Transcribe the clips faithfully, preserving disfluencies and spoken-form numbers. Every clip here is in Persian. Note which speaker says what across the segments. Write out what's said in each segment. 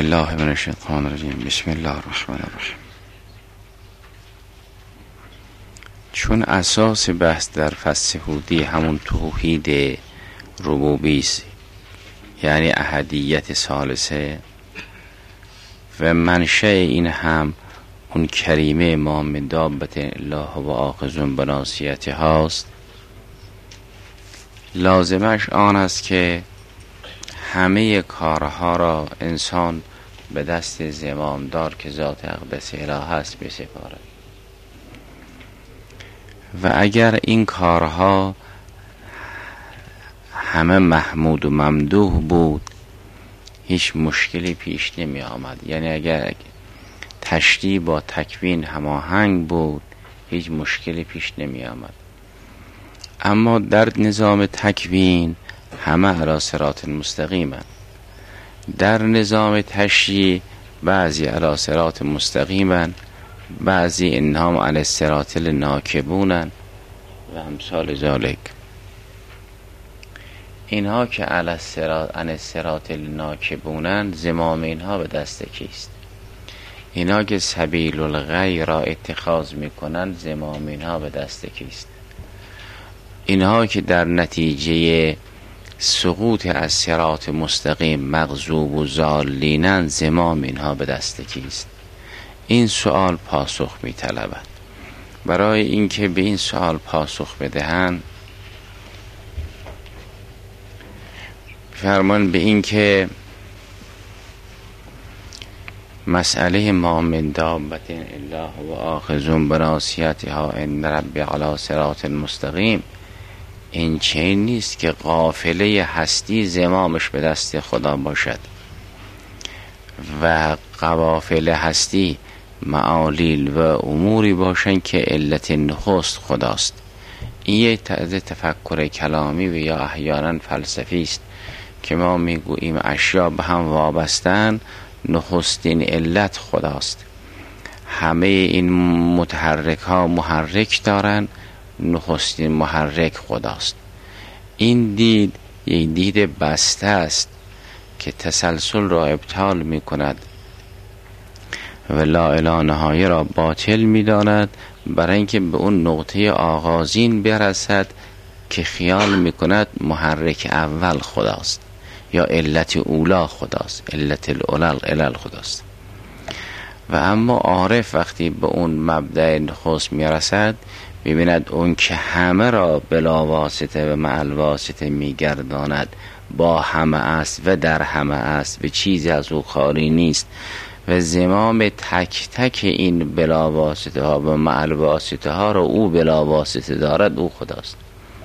Speaker 1: بالله من الشیطان الرجیم. بسم الله الرحمن الرحیم. چون اساس بحث در فصل هودی همون توحید ربوبی است، یعنی احدیت ثالثه، و منشأ این هم اون کریمه ما من دابة الله و آخذ بناصیته هاست، لازمش آن است که همه کارها را انسان به دست زمامدار که ذات اقدس اله است بسپارد. و اگر این کارها همه محمود و ممدوح بود هیچ مشکلی پیش نمی آمد. یعنی اگر تشریع با تکوین هماهنگ بود هیچ مشکلی پیش نمی آمد. اما در نظام تکوین همه علی صراط مستقیم، در نظام تشریع بعضی علی صراط مستقیم، بعضی انهم علی الصراط الناکبون و امثال ذالک. اینها که علی الصراط علی الصراط الناکبون، زمام اینها به دست کیست؟ اینها که سبیل الغی را اتخاذ میکنن، زمام اینها به دست کیست؟ اینها که در نتیجه سقوط از صراط مستقیم مغضوب و ضالینن، زمام اینها به دست کیست؟ این سوال پاسخ می طلبد. برای اینکه به این سوال پاسخ بدهند فرمان به این که مسئله ما من دابة الله و آخذ بناصیتها ان ربی علی صراط مستقیم، این چنین نیست که قافله هستی زمامش به دست خدا باشد و قوافل هستی معالیل و اموری باشن که علت نخست خداست. این یک طرز تفکر کلامی و یا احیانا فلسفی است که ما میگوییم اشیا به هم وابستن، نخستین علت خداست. همه این متحرک ها محرک دارن، نخستین محرک خداست. این دید یک دید بسته است که تسلسل را ابطال می کند و لا اله نهایه را باطل می داند، برای اینکه به اون نقطه آغازین برسد که خیال می کند محرک اول خداست یا علت اولا خداست، علت الاولى علل خداست. و اما عارف وقتی به اون مبدأ نخست می رسد ببیند اون که همه را بلا واسطه و مع الواسطه می گرداند، با همه است و در همه است و چیزی از او خالی نیست و زمام تک تک این بلا واسطه ها و مع الواسطه ها را او بلا واسطه دارد، او خداست.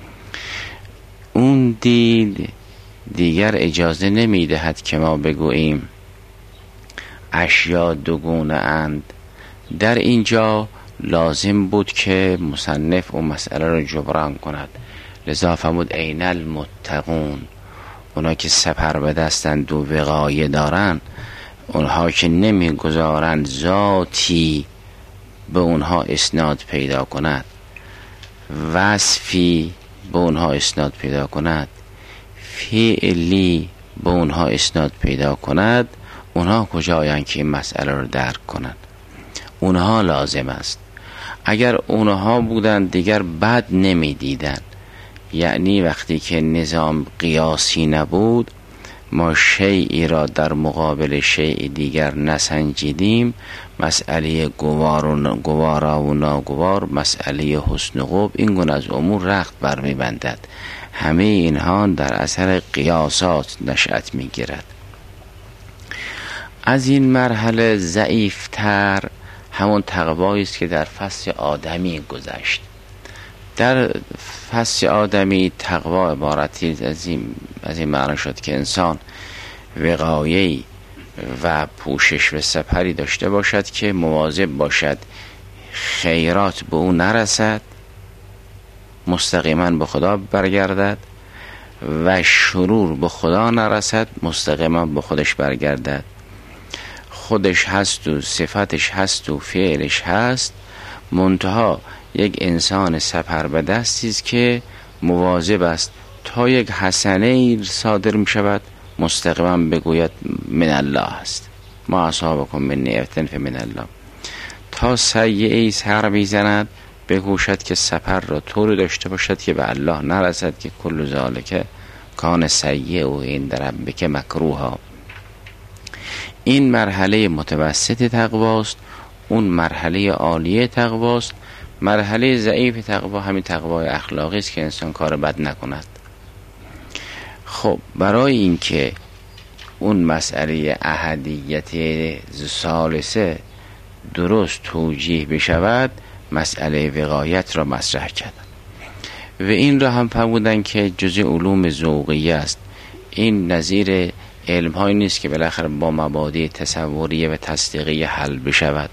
Speaker 1: اون دید دیگر اجازه نمی دهد که ما بگوییم اشیا دوگونه اند. در اینجا لازم بود که مصنف اون مسئله رو جبران کند، لذا فرمود این المتقون، اونا که سپر به دستند و وقایه دارن، اونها که نمی گذارند ذاتی به اونها اسناد پیدا کند، وصفی به اونها اسناد پیدا کند، فعلی به اونها اسناد پیدا کند، اونها کجایند که این مسئله رو درک کنند؟ اونها لازم است. اگر اونها بودن دیگر بد نمی دیدن. یعنی وقتی که نظام قیاسی نبود، ما شیئی را در مقابل شیء دیگر نسنجیدیم، مسئله گوار و گوارا و ناگوار، مسئله حسن و قبح، این گونه از امور رخت برمی بندد. همه اینها در اثر قیاسات نشأت می گیرد. از این مرحله ضعیفتر همون تقوایی است که در فصل آدمی گذشت. در فصل آدمی تقوا عبارتی از این از این معنی شد که انسان وقایه‌ای و پوشش و سپری داشته باشد که مواظب باشد خیرات به او نرسد، مستقیما به خدا برگردد، و شرور به خدا نرسد، مستقیما به خودش برگردد. خودش هست و صفتش هست و فعلش هست، منتها یک انسان سپر به دستی است که مواظب است تا یک حسنه صادر می شود مستقیما بگوید من الله است. ما اصابکم من نعمة فمن الله. تا سیئه‌ای سر میزند بکوشد که سپر را طوری داشته باشد که به الله نرسد که کل ذالک کان سیئ و عند ربک مکروها. این مرحله متوسط تقواست، اون مرحله عالیه تقواست. مرحله ضعیف تقوا همین تقوای اخلاقی است که انسان کار بد نکند. خب برای اینکه اون مسئله احدیت ثالثه درست توجیه بشود، مسئله وقایت را مطرح کردن و این را هم فرمودن که جزء علوم ذوقیه است. این نظیر علم هایی نیست که بالاخره با مبادی تصوریه و تصدیقی حل بشود.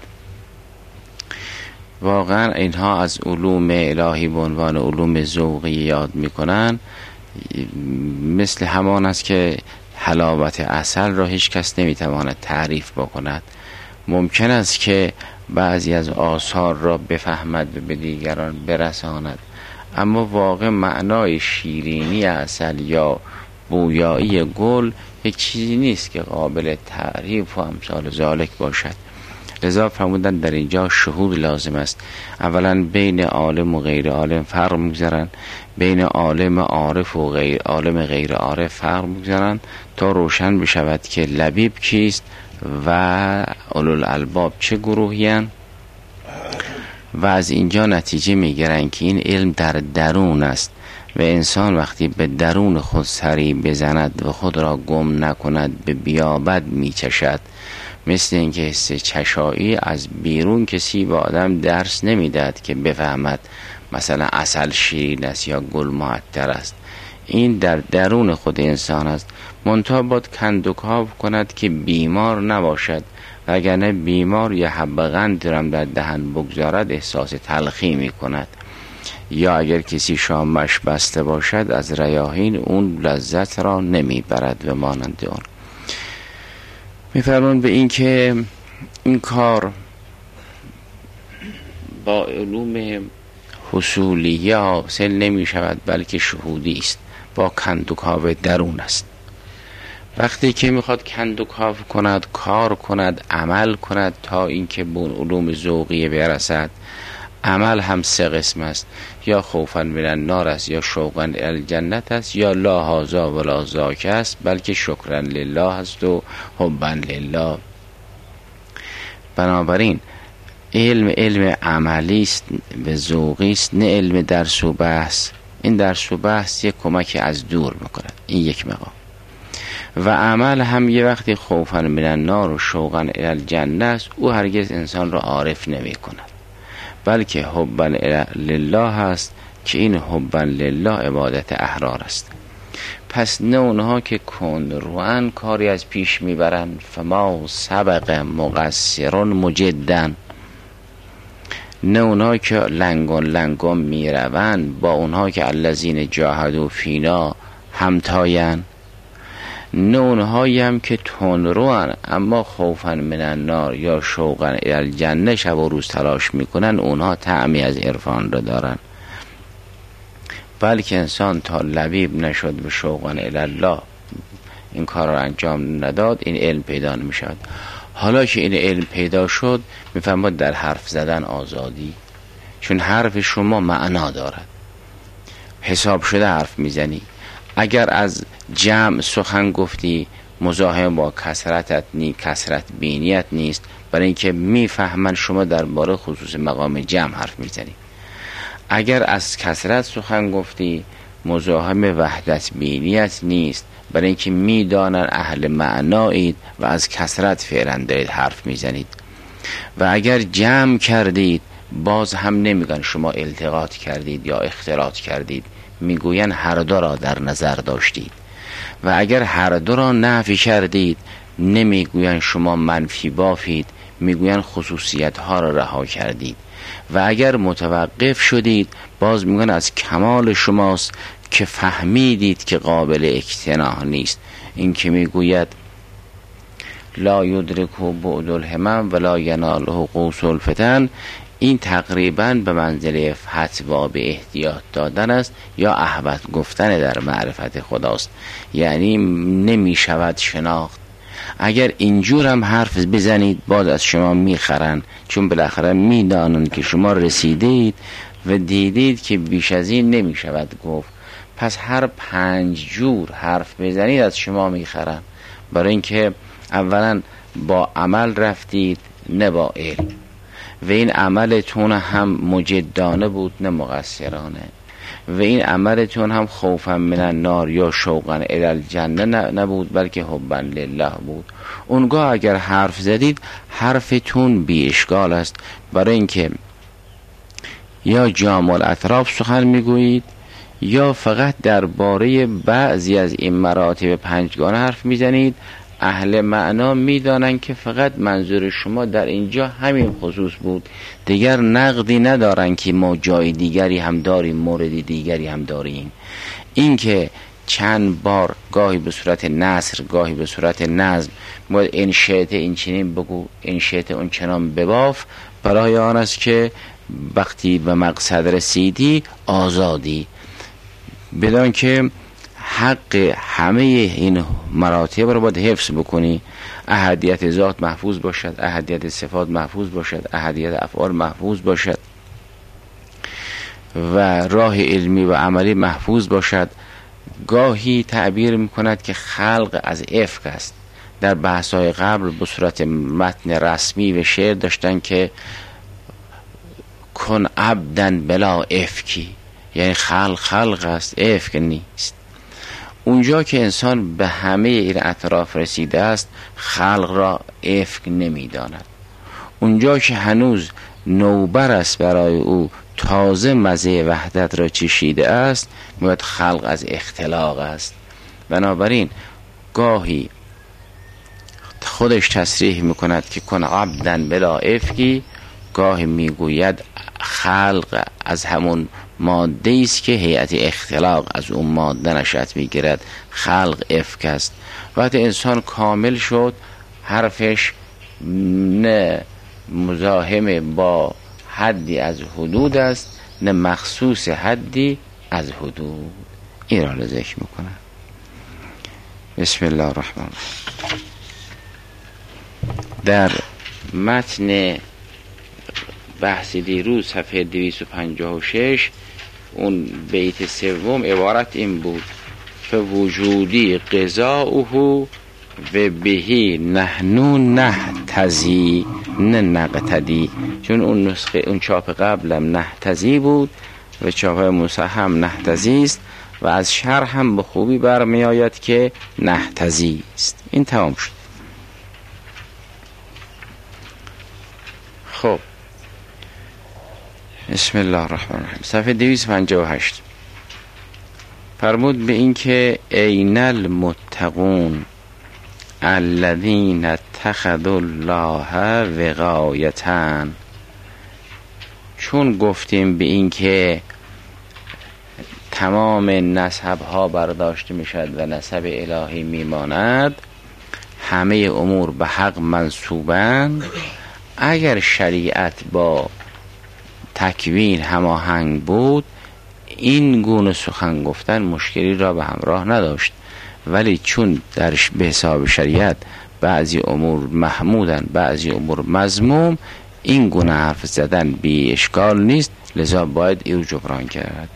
Speaker 1: واقعا اینها از علوم الهی به عنوان علوم ذوقی یاد میکنن، مثل همان است که حلاوت عسل را هیچ کس نمیتواند تعریف بکند. ممکن است که بعضی از آثار را بفهمد و به دیگران برساند، اما واقع معنای شیرینی عسل یا بویایی گل یک چیزی نیست که قابل تعریف و امثال ذالک باشد. لذا فرمودن در اینجا شهود لازم است. اولا بین عالم و غیر عالم فرق میگذارن، بین عالم عارف و غیر عالم غیر عارف فرق میگذارن تا روشن بشود که لبیب کیست و اولوالالباب چه گروهی هستند. و از اینجا نتیجه میگیرن که این علم در درون است و انسان وقتی به درون خود سری بزند و خود را گم نکند به بیابد میچشد. مثل اینکه حس چشایی از بیرون کسی به آدم درس نمیدهد که بفهمد مثلا عسل شیرین است یا گل معطر است. این در درون خود انسان است. منتها باید کندوکاو کند که بیمار نباشد، وگرنه بیمار یا حب قند درم در دهن بگذارد احساس تلخی می کند، یا اگر کسی شامش بسته باشد از ریاحین اون لذت را نمی برد و مانند اون. می فرمون به این که این کار با علوم حصولیه حاصل نمی شود، بلکه شهودی است، با کندوکاو درون است. وقتی که میخواد کندوکاو کند، کار کند، عمل کند تا اینکه به اون علوم ذوقیه برسد، عمل هم سه قسم است، یا خوفا من النار است، یا شوقا الی الجنت است، یا لا هذا ولا ذاک است، بلکه شکرا لله است و حبا لله. بنابراین علم علم عملی است و ذوقی است، نه علم درس و بحث. این درس و بحث یک کمک از دور میکند، این یک مقام. و عمل هم یه وقتی خوفا من النار و شوقا الی الجنه است، او هرگز انسان را عارف نمی کند، بلکه حبا لله است که این حبا لله عبادت احرار است. پس نه اونها که کن روان کاری از پیش میبرن، فما سبق مقصرون مجدن، نه اونها که لنگون لنگون میرون با اونها که الذین جاهدوا فینا همتاین، نه اونهایی هم که تندروان اما خوفا من النار یا شوقا الی الجنه شب و روز تلاش میکنن، اونها طعمی از عرفان را دارن. بلکه انسان تا لبیب نشد به شوقا الی الله این کار را انجام نداد، این علم پیدا نمیشد. حالا که این علم پیدا شد، میفهمد در حرف زدن آزادی، چون حرف شما معنا دارد، حساب شده حرف میزنی. اگر از جمع سخن گفتی مزاحم با کثرتت نی کثرت بینیت نیست، برای اینکه میفهمن شما درباره خصوص مقام جمع حرف میزنی. اگر از کثرت سخن گفتی مزاحم وحدت بینیت نیست، برای اینکه میدانن اهل معنایید و از کثرت فعلا دارید حرف میزنید. و اگر جمع کردید باز هم نمیگن شما التقاط کردید یا اختلاط کردید، میگوین هر دو را در نظر داشتید. و اگر هر دو را نفی کردید نمیگوین شما منفی بافید، میگوین خصوصیت ها را رها کردید. و اگر متوقف شدید باز میگن از کمال شماست که فهمیدید که قابل اقتناع نیست. این که میگوید لا یدرکه بعد الهمم ولا یناله قوس الفتن، این تقریبا به منزله فتوا به احتیاط دادن است یا احوط گفتن در معرفت خداست. یعنی نمی شود شناخت. اگر اینجور هم حرف بزنید باز از شما میخرن، چون بالاخره میدانن که شما رسیدید و دیدید که بیش از این نمیشود گفت. پس هر پنج جور حرف بزنید از شما میخرن، برای اینکه اولا با عمل رفتید نه با علم، و این عملتون هم مجدانه بود نه مقصرانه، و این عملتون هم خوفا من النار یا شوقا الی الجنه نبود بلکه حبا لله بود. اونگاه اگر حرف زدید حرفتون بی اشکال است، برای اینکه یا جامع الاطراف سخن میگویید یا فقط درباره بعضی از این مراتب پنجگانه حرف میزنید. اهل معنا میدانن که فقط منظور شما در اینجا همین خصوص بود، دیگر نقدی ندارن که ما جای دیگری هم داریم، مورد دیگری هم داریم. این که چند بار گاهی به صورت نثر گاهی به صورت نظم باید این شیطه این چنین بگو این شیطه اون چنان بباف، برای آن است که وقتی به مقصد رسیدی آزادی، بدان که حق همه این مراتب رو باید حفظ بکنی. احدیت ذات محفوظ باشد، احدیت صفات محفوظ باشد، احدیت افعال محفوظ باشد و راه علمی و عملی محفوظ باشد. گاهی تعبیر میکند که خلق از افک است. در بحث‌های قبل به صورت متن رسمی و شعر داشتن که کن عبدن بلا افکی، یعنی خلق خلق است، افک نیست. اونجا که انسان به همه این اطراف رسیده است خلق را افک نمی داند. اونجا که هنوز نوبر است برای او تازه مزه وحدت را چشیده است میگوید خلق از اختلاق است. بنابراین گاهی خودش تصریح میکند که کن عبدن بلا افکی، گاهی میگوید خلق از همون ماده است که هیئت اختلاق از اون ماده نشأت میگیرد، خلق افک است. وقتی انسان کامل شد حرفش نه مزاحم با حدی از حدود است نه مخصوص حدی از حدود. این را ذکر میکنم. بسم الله الرحمن الرحیم. در متن بحث دیروز صفحه دویست و پنجاه و شش اون بیت سوم عبارت این بود: فوجودی قضاؤه و بهی نحنو نحتزی نه نقتدی. چون اون نسخه اون چاپ قبلم نحتزی بود و چاپ مصحح نحتزی است و از شرح هم به خوبی برمی آید که نحتزی است. این تمام شد. خب بسم الله الرحمن الرحیم. صفحه دویست و پنجاه و هشت فرمود به این که این المتقون الذین اتخذوا الله وقایة. چون گفتیم به این که تمام نسب ها برداشته میشد و نسب الهی میماند، همه امور به حق منسوبند، اگر شریعت با تکوین هماهنگ بود این گونه سخن گفتن مشکلی را به همراه نداشت. ولی چون در به حساب شریعت بعضی امور محمودن بعضی امور مذموم، این گونه حرف زدن بی اشکال نیست، لذا باید این جبران کرد.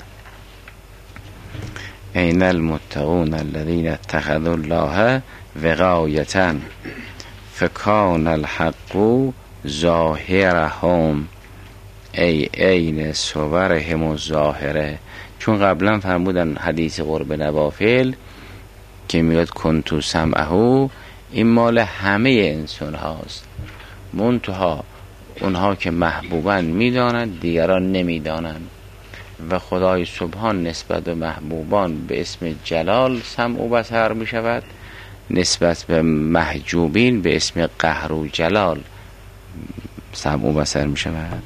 Speaker 1: این المتقون الذین اتخذوا الله وقایة فکان الحق ظاهرهم ای این صورهم و ظاهره. چون قبلا فرمودن حدیث قرب نوافل که میاد کنتو سمعهو، این مال همه انسان هاست، منتها اونها که محبوبان میدانند دیگران نمیدانند و خدای سبحان نسبت به محبوبان به اسم جلال سمع و بصر می شود، نسبت به محجوبین به اسم قهر و جلال سمع و بصر می شود.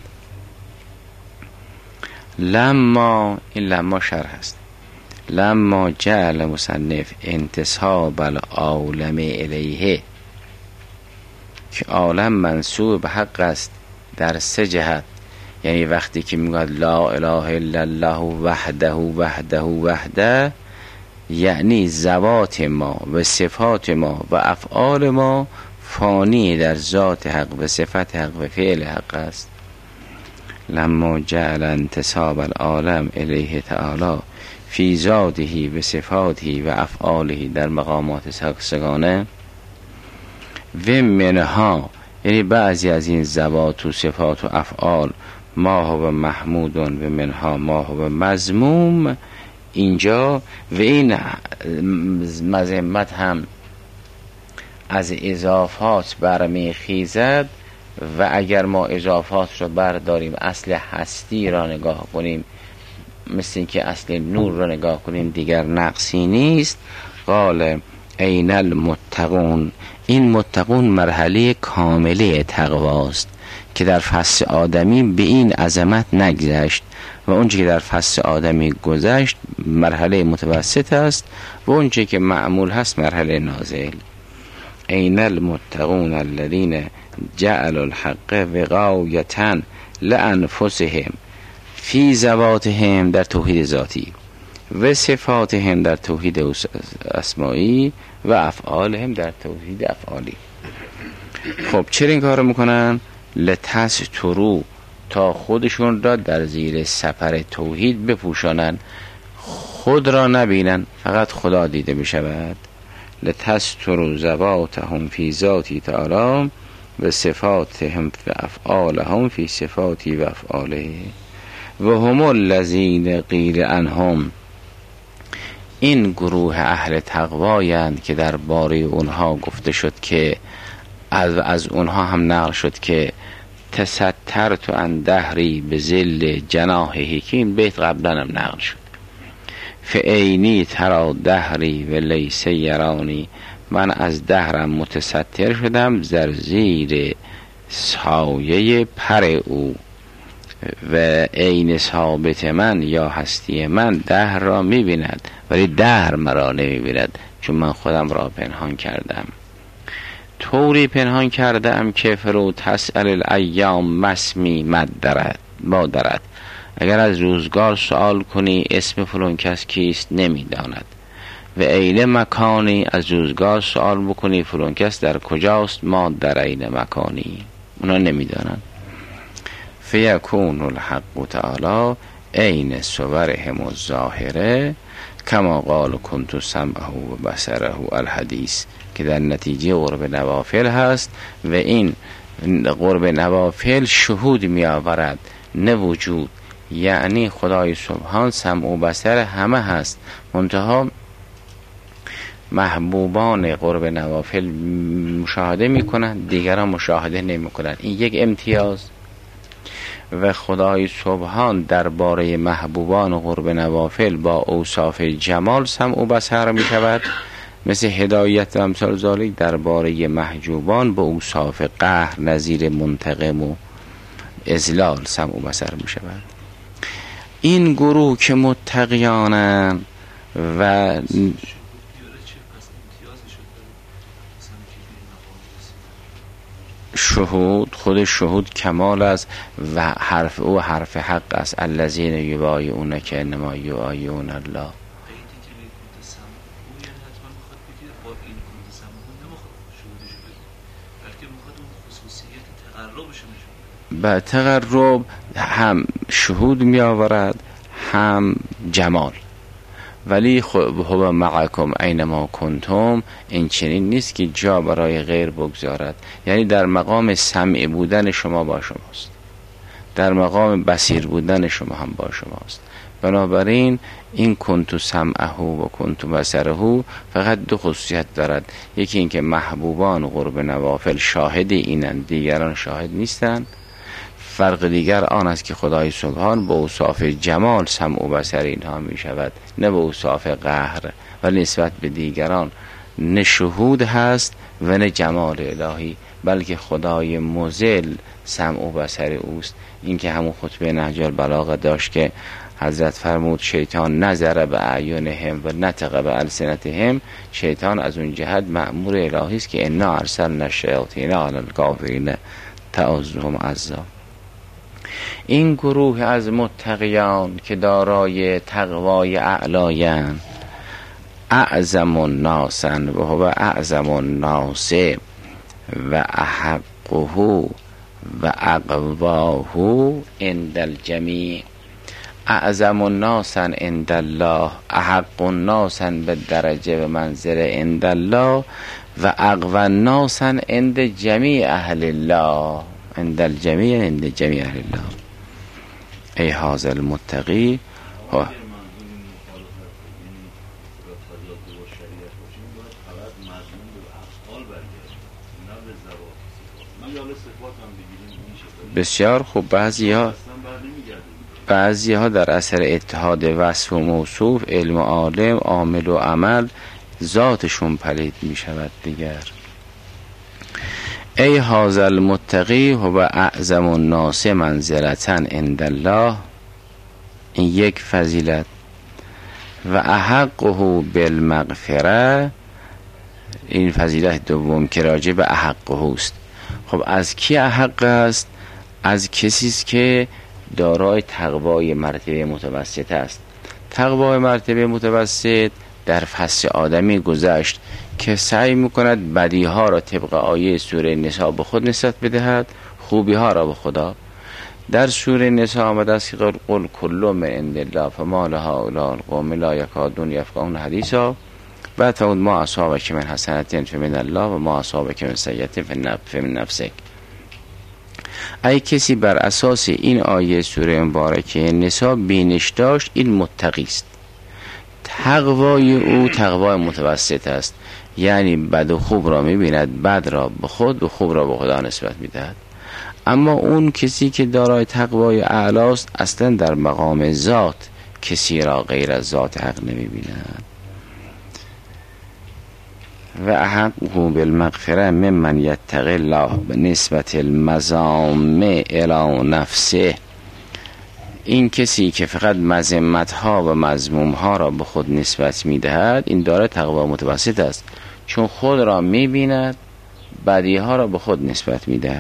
Speaker 1: لما، این لما شرح است، لما جعل مصنف انتساب العالم الیه، که عالم منسوب به حق است در سه جهت. یعنی وقتی که میگوید لا اله الا الله وحده وحده وحده، یعنی ذوات ما و صفات ما و افعال ما فانی در ذات حق و صفت حق و فعل حق است. لما جعل انتساب العالم الیه تعالی فی ذاته و صفاته و افعاله در مقامات سگانه و منها، یعنی بعضی از این ذوات و صفات و افعال ما هو محمود و منها ما هو مذموم اینجا، و این مذمت هم از اضافات برمی خیزد. و اگر ما اضافات رو برداریم اصل هستی را نگاه کنیم مثل اینکه اصل نور را نگاه کنیم دیگر نقصی نیست. قال این المتقون، این متقون مرحله کامله تقواست که در فصل آدمی به این عظمت نگذشت و اونچه که در فصل آدمی گذشت مرحله متوسط است و اونچه که معمول هست مرحله نازل. این المتقون الذین جعلوا الحق وقایة لانفسهم فی ذواتهم در توحید ذاتی و صفاتهم در توحید اسمائی و افعالهم در توحید افعالی. خب چرا این کار میکنن؟ لتستروا، تا خودشون را در زیر سپر توحید بپوشانن، خود را نبینن، فقط خدا دیده بشود. لتستروا ذواتهم فی ذاتی تعالی و صفاتهم و افعالهم فی صفاتی و افعاله و هم الذین قیل عنهم، این گروه اهل تقوایند که در باره اونها گفته شد که از, از اونها هم نقل شد که تسترت عن دهری به ذل جناحه، که این بیت قبلا هم نقل شد. فعینی ترا دهری و لیس یرانی، من از دهرم متستر شدم در زیر سایه پر او و عین ثابت من یا هستی من دهر را می‌بیند ولی دهر مرا نمی‌بیند، چون من خودم را پنهان کردم. طوری پنهان کردم که فرو تسأل الایام مسمی مدرد مادرد، اگر از روزگار سوال کنی اسم فلان کس کیست نمیداند، و عین مکانی از روزگار سوال بکنی فلان کس در کجاست ما در عین مکانی اونا نمیدانند. فیکون الحق تعالی عین صورهم الظاهره کما قال کنت سمعه و بصره الحدیث، که در نتیجه قرب نوافل هست و این قرب نوافل شهود می آورد نه وجود، یعنی خدای سبحان سمع و بصر همه هست، منتها محبوبان قرب نوافل مشاهده می کنند دیگران مشاهده نمی کنند، این یک امتیاز. و خدای سبحان درباره محبوبان قرب نوافل با اوصاف جمال سمع و بصر می شود، مثل هدایت و امثال ذالک درباره محجوبان با اوصاف قهر نظیر منتقم و اذلال سمع و بصر می شود. این گروه که متقیانند و شهود، خود شهود کمال است و حرف او حرف حق است. الذین یبایعونک انما یبایعون الله. با تقرب هم شهود می آورد هم جمال، ولی هو معکم اینما کنتم، این چنین نیست که جا برای غیر بگذارد، یعنی در مقام سمع بودن شما با شماست، در مقام بصیر بودن شما هم با شماست. بنابراین این کنتو سمعه و کنتو بصره فقط دو خصوصیت دارد، یکی این که محبوبان قرب نوافل شاهد اینند دیگران شاهد نیستند، فرق دیگر آن است که خدای سبحان با اوصاف جمال سمع و بصر اینها می شود، نه با اوصاف قهر، ولی نسبت به دیگران نه شهود هست و نه جمال الهی، بلکه خدای مذل سمع و بصر اوست. این که همون خطبه نهج البلاغه داشت که حضرت فرمود شیطان نظر به اعینهم و نطق به السنتهم، شیطان از اون جهت مأمور الهی است که انا ارسلنا الشیاطین علی الکافرین تعظهم عزا. این گروه از متقیان که دارای تقوای اعلایند اعظم الناس و هو اعظم الناس و احقه و اقواه عند الجمیع. اعظم الناس عند الله، احق الناس بالدرجه و منزله عند الله و اقوى الناس عند جمیع اهل الله، عند الجمیع عند جمیع اهل الله. ای هذا المتقی ها بسیار خوب. بعضی ها بعضی ها در اثر اتحاد وصف و موصوف، علم و عالم، عامل و عمل، ذاتشون پلید می شود دیگر. ای هذا المتقی هو اعظم الناس منزلة عند الله، این یک فضیلت. و احقه بالمغفره، این فضیلت دوم که راجع به احقه است. خب از کی احق است؟ از کسی است که دارای تقوای مرتبه متوسط است. تقوای مرتبه متوسط در فصل آدمی گذشت که سعی میکند بدی ها را طبق آیه سوره نساء به خود نسبت بدهد، خوبی ها را به خدا. در سوره نساء آمده است که قل کل من عند الله فما لهؤلاء القوم لا یکادون یفقهون حدیثا و تعود ما اصابک من حسنة فمن الله و ما اصابک من سیئة فمن نفسک. ای کسی بر اساس این آیه سوره مبارکه نساء بینش داشت، این متقی است. تقوای او تقوای متوسط است، یعنی بد و خوب را می‌بیند، بد را به خود و خوب را به خدا نسبت می‌دهد. اما اون کسی که دارای تقوای اعلی است، اصلا در مقام ذات کسی را غیر از ذات حق نمی‌بیند. و احقه بالمغفره ممن یتقی الله به نسبت المذام الی نفسه، این کسی که فقط مذمت ها و مذموم ها را به خود نسبت میدهد، این داره تقوا متوسط است، چون خود را میبیند، بدی ها را به خود نسبت میدهد.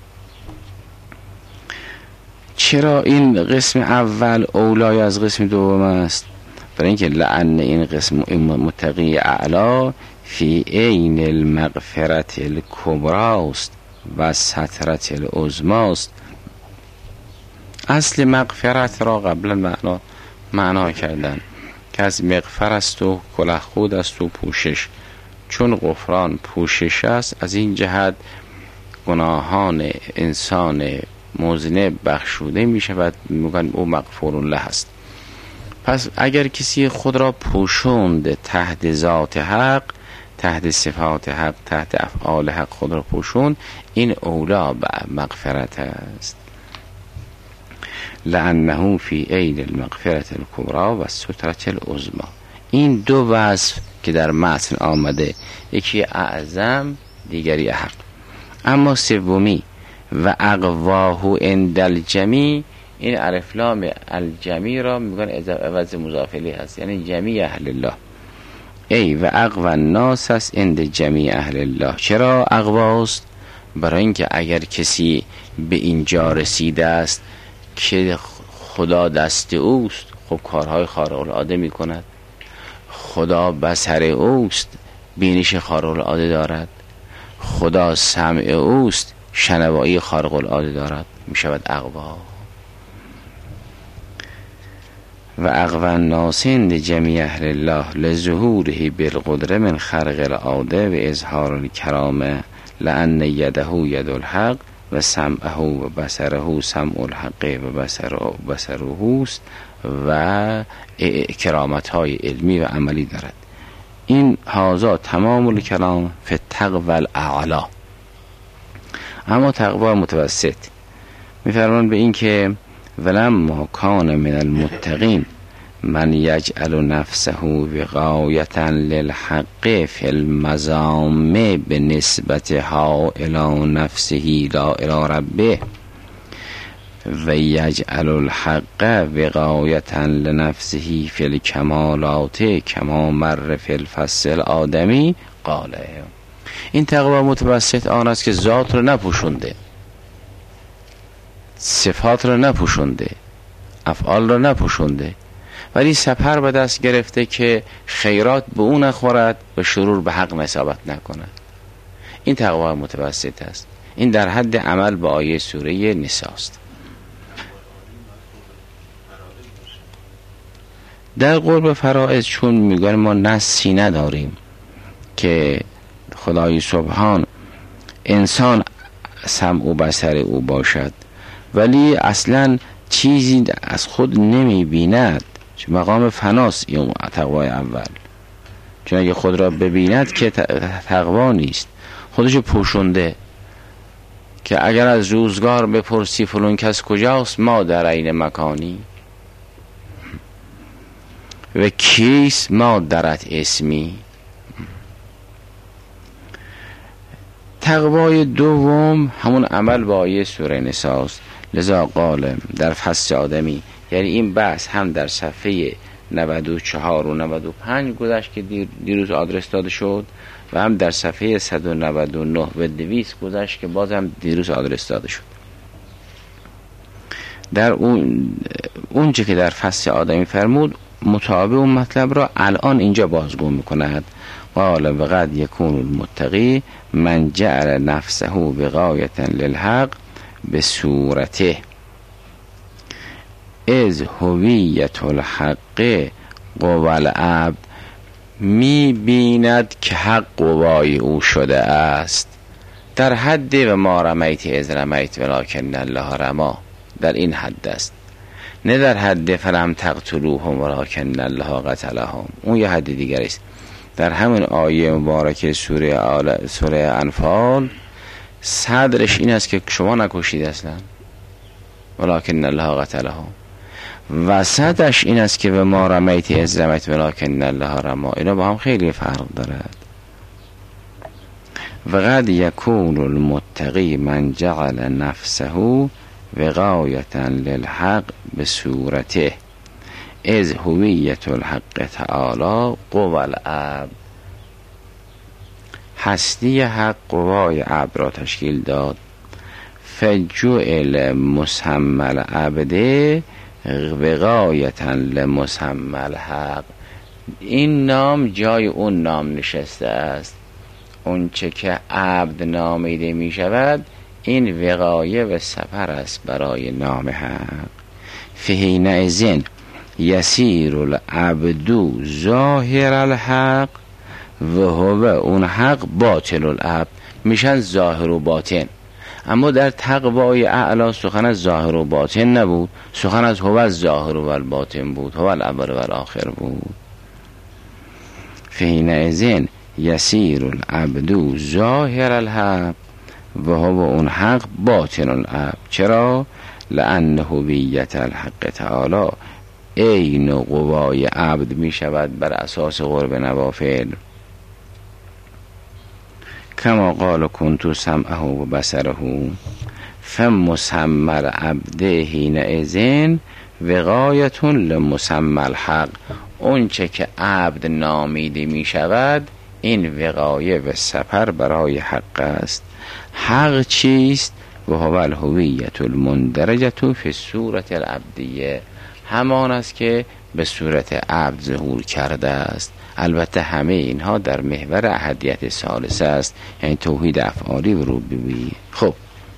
Speaker 1: چرا این قسم اول اولای از قسم دوم است؟ برای اینکه لعن این قسم متقی اعلا فی عین المغفرت الکبری است و سترت العظمی است. اصل مغفرت را قبلا معنا معنا کردن که از مغفر است و کلاه خود است و پوشش، چون غفران پوشش است، از این جهت گناهان انسان مذنب بخشوده می شود، میگن او مغفور له است. پس اگر کسی خود را پوشوند تحت ذات حق، تحت صفات حق، تحت افعال حق خود را پوشون، این اولا به مغفرت است. لأنه فی عین المغفرت الکبری و سترت العظمی. این دو وصف که در متن آمده، یکی اعظم دیگری احق. اما سومی و اقواه عند الجمیع، این الف لام الجمیع را میگن عوض مضاف الیه هست، یعنی جمیع اهل الله. ای و اقوى الناس است عند جمیع اهل الله. چرا اقواست؟ برای اینکه اگر کسی به اینجا رسیده است که خدا دست اوست، خب کارهای خارق العاده می کند. خدا بصر اوست، بینش خارق العاده دارد. خدا سمع اوست، شنوایی خارق العاده دارد، می شود اقوا. و اقوى الناس عند جمیع اهل الله لظهوره بالقدره من خرق العاده و اظهار الکرامه، لأن یده ید الحق و سمعه و بصره سمع الحق و بصره بصره است و کرامت های علمی و عملی دارد. این هازا تمام الکلام فی التقوی الاعلی. اما تقوی متوسط میفرمان به این که ولما کان من المتقین من یجعل نفسه وقایة للحق فی المذام بنسبتها الی نفسه لا الی ربه و یجعل الحق وقایة لنفسه فی الکمالات کما مر فی الفصل آدمی قاله. این تقوی متوسط آن است که ذات را نپوشونده، صفات را نپوشونده، افعال را نپوشونده ولی سپر به دست گرفته که خیرات به اون نخورد و شرور به حق نسبت نکند. این تقوای متوسط است. این در حد عمل با آیه سوره نساء است. در قرب فرائض چون میگن ما نصی نداریم که خدای سبحان انسان سمع و بصر او باشد، ولی اصلا چیزی از خود نمی بیند، مقام فناست این تقوای اول. چون اگه خود را ببیند که تقوا نیست، خودشو پوشونده که اگر از روزگار بپرسی فلان کس کجاست، ما در عین مکانی و کیس ما درت اسمی. تقوای دوم همون عمل با آیه سوره نساء است. لذا قال در فصل آدمی، یعنی این بحث هم در صفحه نود و چهار و نود و پنج گذشت که دیر دیروز آدرس داده شد و هم در صفحه صد و نود و نه و دویست گذشت که باز هم دیروز آدرس داده شد. در اون اونچه که در فصل آدمی فرمود مطابق اون مطلب را الان اینجا بازگو میکند. قال و قد یکون المتقی من جعل نفسه بغایة للحق به صورته از هویت الحق قوال عبد. می بیند که حق قوای او شده است در حد و ما رمیت از رمیت ولکن الله رما. در این حد است، نه در حد فلم تقتلوهم ولکن الله قتلهم، اون یه حد دیگر است. در همین آیه مبارکه سوره آل سوره انفال صدرش این است که شما نکشید اصلا ولکن الله قتلهم، وسطش این است که به ما رمیت از رمیت ولکن الله رما. اینا با هم خیلی فرق دارد. و قد یکون المتقی من جعل نفسه وقایة للحق به صورته از هویت الحق تعالی قوى العبد. هستی حق قوای عبد را تشکیل داد. فجعل مسمى العبد وقایة لمسمى الحق. این نام جای اون نام نشسته است. اون چه که عبد نامیده می شود این وقایه و سفر است برای نام حق. فحینئذ یسیر العبد ظاهر الحق و هو اون حق باطن العبد. میشن ظاهر و باطن. اما در تقوای اعلی سخن از ظاهر و باطن نبود، سخن از هو از ظاهر و باطن بود، هو الاول و الاخر بود. فحینئذ یسیر العبد ظاهر الحق و هو اون حق باطن العبد. چرا؟ لأن هویت الحق تعالی عین قوای عبد می شود بر اساس قرب نوافل. کما قال کنت سمعه و بصره فمسمى العبد حینئذ وقایة لمسمى الحق. اون چه که عبد نامیده می شود این وقایه و سپر برای حق است. حق چیست؟ و هو الهویت المندرجة فی صورت العبدیه، همان است که به صورت عبد ظهور کرده است. البته همه اینها در محور احدیت ثالثه است، یعنی توحید افعالی و ربوبیه. خب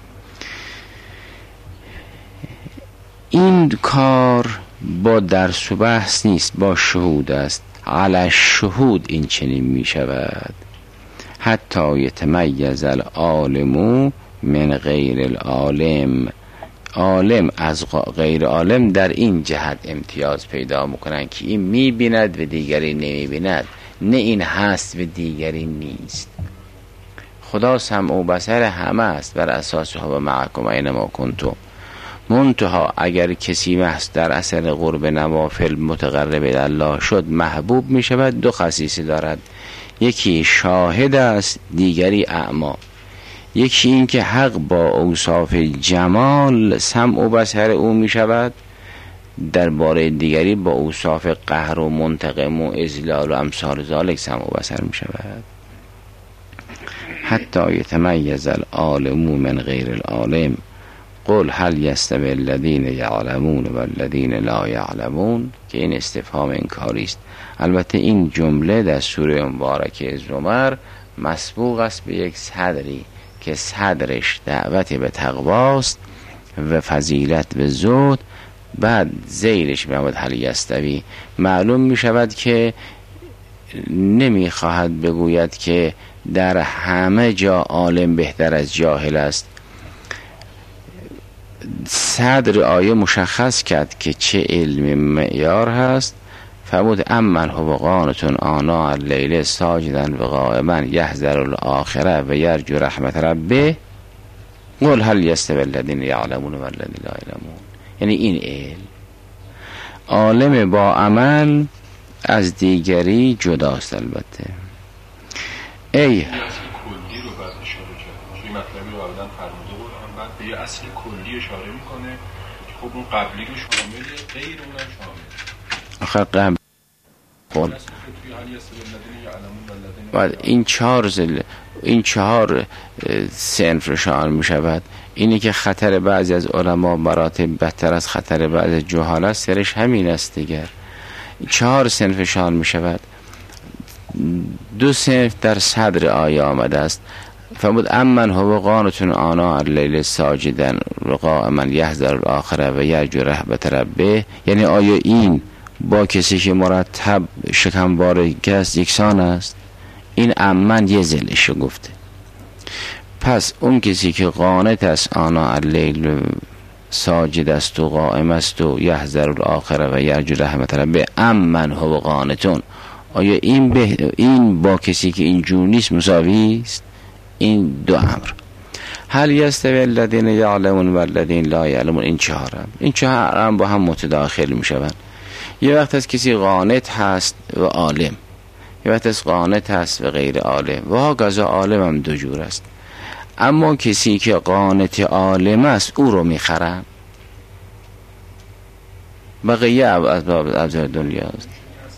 Speaker 1: این کار با درس و بحث نیست، با شهود است. علی شهود این چنین می شود. حتی یتمیز العالم من غیر العالم. عالم از غیر عالم در این جهت امتیاز پیدا میکنن که این میبیند و دیگری نمیبیند، نه این هست و دیگری نیست. خدا سمع و بصر همه است بر اساس هو معکم اینما کنتم. منتها اگر کسی محض در اثر قرب نوافل متقرب الله شد محبوب می شود. دو خصیصه دارد، یکی شاهد است، دیگری اعما. یکی این که حق با اوصاف جمال سمع و بصر او می شود، در باره دیگری با اوصاف قهر و منتقم و اذلال و امثال ذالک سمع و بصر می شود. حتی یتمیز العالم من غیر العالم. قل هل یستوی الذین یعلمون و الذین لا یعلمون، که این استفهام انکاری است. البته این جمله در سوره مبارکه زمر مسبوق است به یک صدری که صدرش دعوت به تقواست و فضیلت به زهد، بعد زیرش میاد هل یستوی. معلوم می شود که نمی خواهد بگوید که در همه جا عالم بهتر از جاهل است. صدر آیه مشخص کرد که چه علم معیار هست. فرمود امن هو قانتون آناء اللیل ساجدا و قائما یحذر الاخره و یرجو رحمت ربه قل هل یستوی الذین یعلمون و الذین لا یعلمون. یعنی این علم، عالم با عمل از دیگری جداست. البته ای
Speaker 2: کلی رو بعد اشاره کرد، این مطلبی رو قبلا فرموده بود، هم بعد به یه اصل کلی اشاره میکنه که خب اون قبلی رو شامله، غیر اونم شامله.
Speaker 1: آخر قبل قول بعد این چهار زل این چهار صنف رو شامل می شود. اینی که خطر بعضی از علما مراتب بهتر از خطر بعضی از جهال است، سرش همین است دیگر. چهار صنف شامل می شود. دو صنف در صدر آیه آمده است. فرمود امن هو قانتون آناء اللیل ساجدا و قائما یحذر الاخره و یرجو رحمت ربه. یعنی آیا این با کسی که مرتب شکمبار است یکسان است؟ این امن یه زلش گفته. پس اون کسی که قانت است آناء اللیل ساجد است و قائم است و یحذر الاخره و یرجو رحمت ربه، امن هو قانتون، آیا این به این با کسی که اینجور نیست مساوی است؟ این دو امر. هل یستوی الذین یعلمون و الذین لا یعلمون، این چهار هم این چهار هم با هم متداخل می شوند. یه وقت از کسی قانت هست و عالم، یه وقت از قانت هست و غیر عالم، و ها گذا عالم هم دو جور است. اما کسی که قانت عالم است او رو میخرن، بقیه از دنیا است.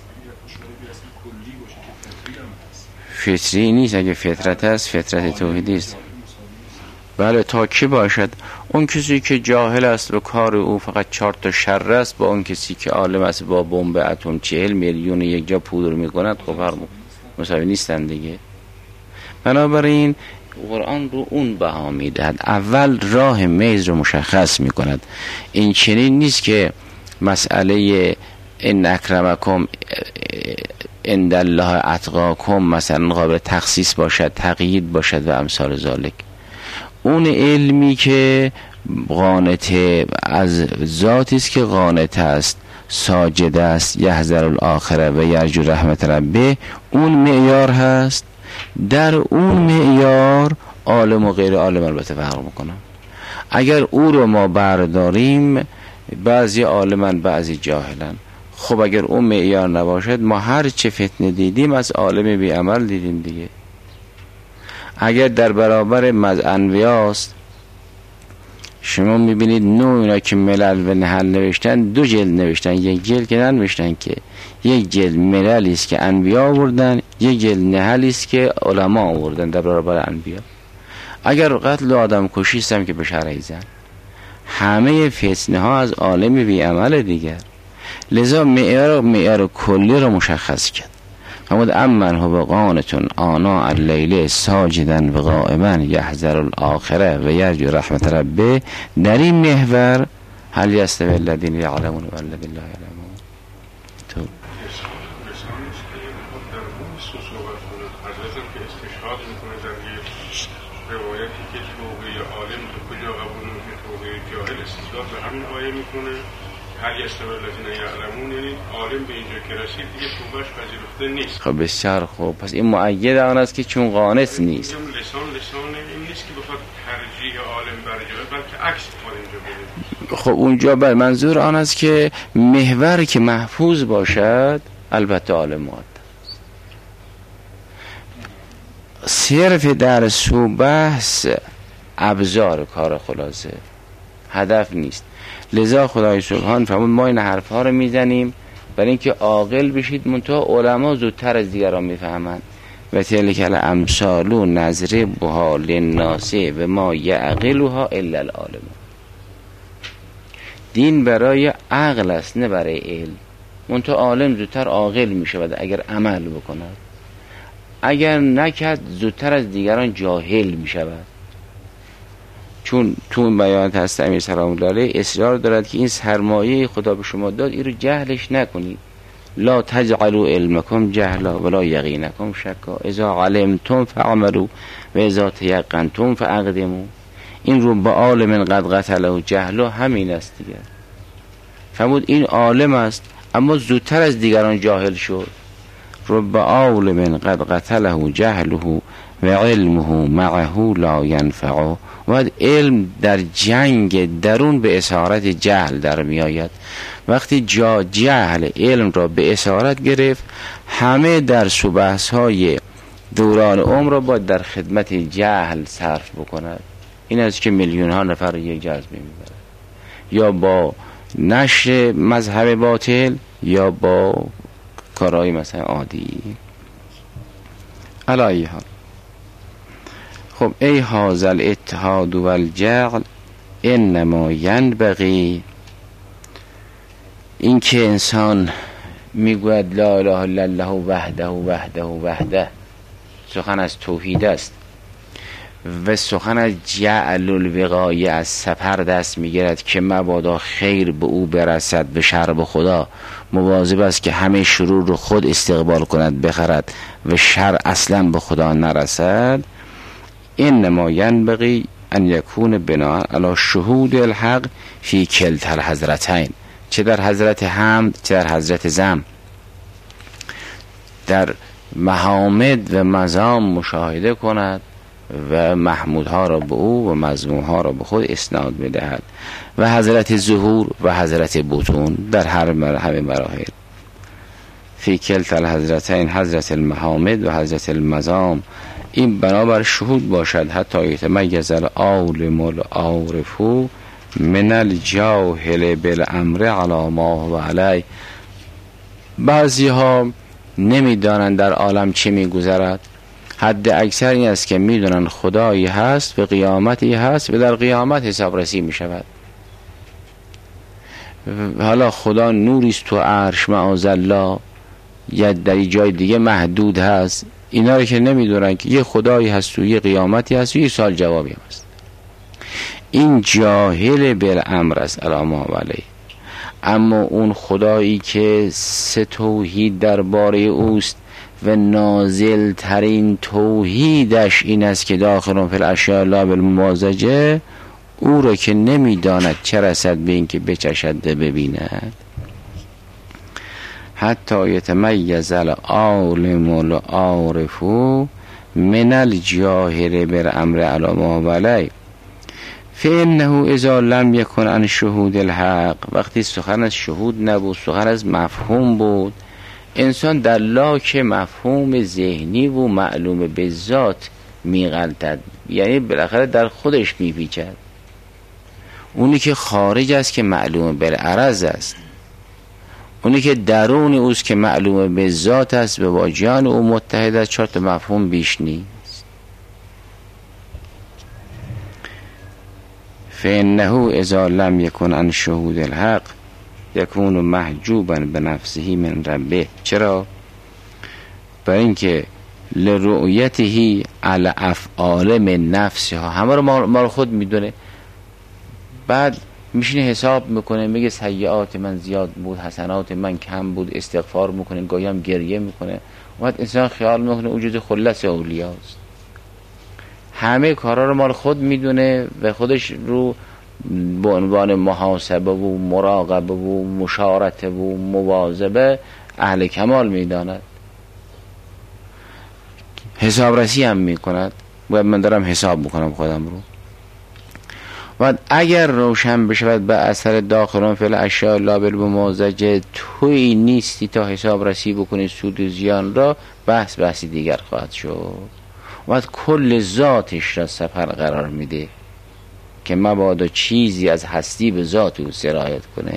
Speaker 1: فطری نیست. اگه فطرت است فطرت توحیدی است. بله تا کی باشد؟ اون کسی که جاهل است و کار او فقط چهار تا شر است، با اون کسی که عالم است با بمب اتم چهل میلیون یک جا پودر میکند، خب هر مساوی نیستن دیگه. بنابراین قرآن رو اون بها میدهد، اول راه میز رو مشخص میکند. این چنین نیست که مسئله ان اکرمکم عند الله اتقاکم مثلا قابل تخصیص باشد، تقیید باشد و امثال ذالک. اون علمی که قانت از ذاتی است که قانت است، ساجد است، یحذر الاخره و یرجو رحمت ربه، اون معیار هست. در اون معیار عالم و غیر عالم البته فرق میکنن. اگر او رو ما برداریم، بعضی عالمن بعضی جاهلن. خب اگر اون معیار نباشد، ما هر چه فتنه دیدیم از عالم بی عمل دیدیم دیگه. اگر در برابر مز انبیاست، شما میبینید نوع اینا که ملل و نحل نوشتن، دو جلد نوشتن، یک جلد که ننوشتن که، یک جلد مللی است که انبیا آوردن، یک جلد نحلی است که علما آوردن در برابر انبیا. اگر قتل و آدم کشی است که به شرع زن، همه فتنه ها از عالم بی عمل دیگر. لذا معیار معیار کلی رو مشخص کرد. فرمود امن هو قانتون آناء اللیل ساجدا و قائما یحذر الاخره و یرجو رحمت ربه. در این محور هل یستوی الذین یعلمون و الذین لا یعلمون. تو
Speaker 2: روایتی که توبه عالم تو کجا قبول میشه، توبه جاهل استثبات به همین آیه میکنه. هل یستوی الذین یعلمون، یعنی عالم به اینجا که رسید دیگه توبهش پذیرفته نیست.
Speaker 1: خب بسیار خوب. پس این مؤید آن است که چون قانت نیست.
Speaker 2: لسان لسان این نیست که بخواد ترجیح عالم بر جاهل، بلکه عکس میخواد اینجا بده.
Speaker 1: خب اونجا بر منظور آن است که محور که محفوظ باشد، البته عالم مؤدب. صرف در سو بحث ابزار کار خلاصه، هدف نیست. لذا خدای سبحان فرمود ما این حرفها رو میزنیم برای اینکه عاقل بشید، منتها علما زودتر از دیگران میفهمند. و تلک الامثال نضربها للناس و ما یعقلها الا العالم. دین برای عقل است نه برای علم. منتها عالم زودتر عاقل می شود اگر عمل بکند، اگر نکرد زودتر از دیگران جاهل می شود. چون تو این بیانات هست امیر سلام الله علیه اصرار دارد که این سرمایه خدا به شما داد این رو جهلش نکنید. لا تجعلوا علمکم جهلا ولا یقینکم شکا اذا علمتم فعملوا و اذا تیقنتم فاقدموا. این رو با عالم قد قتله جهلا همین است دیگه. فرمود این عالم است اما زودتر از دیگران جاهل شد. رب عالم قد قتله جهله و علمه معه لا ینفعه. و علم در جنگ درون به اسارت جهل در می آید. وقتی جا جهل علم را به اسارت گرفت، همه در بحث های دوران عمر را باید در خدمت جهل صرف بکند. این است که میلیون ها نفر یک جذبه میبرد، یا با نشر مذهب باطل یا با کارهای مثلا عادی. علایه ها خب ای هذا الاتحاد والجعل انما ینبغی، این که انسان میگوید لا اله الا الله وحده وحده وحده، سخن از توحید است و سخن از جعل الوقایه از سپر دست میگیرد که مبادا خیر به او برسد به شر به خدا. مواظب است که همه شرور رو خود استقبال کند بخرد و شر اصلا به خدا نرسد. انما ینبغی ان یکون بناء علی شهود الحق فی کلتا الحضرتین، چه در حضرت حمد چه در حضرت ذم، در محامد و مذام مشاهده کند و محمودها را به او و مذمومها را به خود اسناد بدهد، و حضرت ظهور و حضرت بطون در هر همه مراحل. فی کلتا الحضرتین، حضرت المحامد و حضرت المذام. این بنابر شهود باشد حتی یتمیز العالم العارف من الجاهل بالامر علی ما هو علی. بعضی ها نمیدانند در عالم چه میگذرد، حد اکثر این است که میدونن خدایی هست و قیامتی هست و در قیامت حسابرسی می شود. حالا خدا نوریست تو عرش معاذالله یا در جای دیگه محدود هست، اینا رو که نمیدونن که یه خدایی هست و یه قیامتی هست و یه سال جوابی هست. این جاهل بالامر است علامه علیه. اما اون خدایی که سه توحید درباره اوست و نازل ترین توحیدش این است که داخلون فی الاشیاء لا بالممازجه، او را که نمیداند چه رسد به این که بچشد ببیند. حتی یتمیز العالم العارف من الجاهل بالامر علی ما هو علی فانه اذا لم یکن عن شهود الحق. وقتی سخن از شهود نبود، سخن از مفهوم بود، انسان در لاک مفهوم ذهنی و معلوم به ذات میغلطد، یعنی بالاخره در خودش میپیچد. اونی که خارج است که معلوم بالعرض است، اونی که درون اوست که معلوم به ذات است و با جان او متحد است، چهار تا مفهوم بیش نیست. فانه اذا لم یکن عن شهود الحق یکون محجوبا بنفسه من ربه. چرا؟ برای اینکه لرؤیته علی افعال من نفسها، همه رو ما رو خود میدونه. بعد میشینه حساب میکنه، میگه سیئات من زیاد بود حسنات من کم بود، استغفار میکنه، گاهی هم گریه میکنه. بعد انسان خیال میکنه او جز خلص اولیاست. همه کارا رو مال خود میدونه و خودش رو به عنوان محاسبه و مراقبه و مشارطه و مواظبه اهل کمال میداند. حسابرسی هم میکند، باید من دارم حساب میکنم خودم رو. و اگر روشن بشود به اثر داخلون فی الاشیاء لا بالممازجه توی نیستی تا حسابرسی بکنی سود و زیان را، بحث بحثی دیگر خواهد شد. و کل ذاتش را سپر قرار میده که مبادا چیزی از هستی به ذات او سرایت کنه.